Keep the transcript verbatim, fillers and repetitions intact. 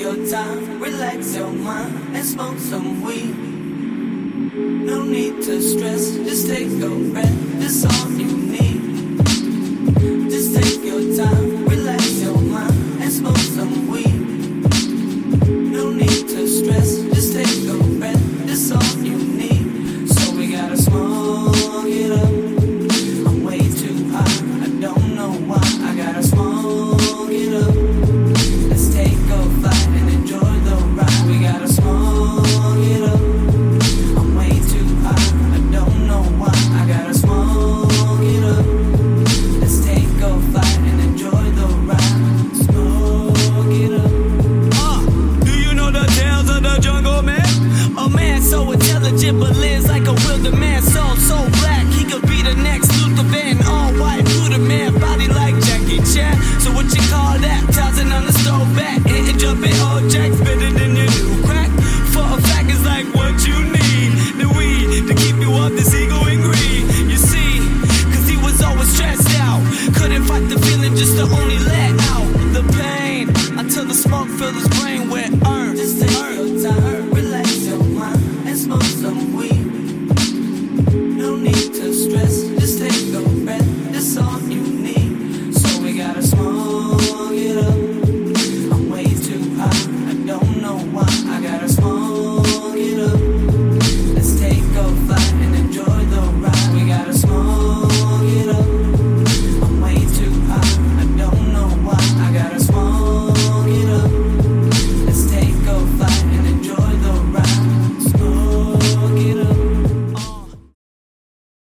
your time, relax your mind, and smoke some weed. No need to stress, just take a breath, that's all you need. Just take your time, relax your mind, and smoke some weed. No need to stress, just take a breath, that's all you need. So we gotta smoke it up. I'm way too high, I don't know why. I gotta smoke it up. Let's take a flight and enjoy the ride. We gotta smoke it up. I'm way too high, I don't know why. I gotta smoke it up. Let's take a flight and enjoy the ride. Smoke it up. Uh, do you know the tales of the jungle man? A man so intelligent but lives like a wilderman. Soul so black, he could be the next Luther Van. All white, Buddha man, body like Jackie Chan. So what you call that? Tossing on the stove back, hitting jumping old jacks, better than your new crack. For a fact, it's like what you need. The weed to keep you off this ego and greed. You see, cause he was always stressed out. Couldn't fight the feeling just to only let out the pain until the smoke filled his brain with earth.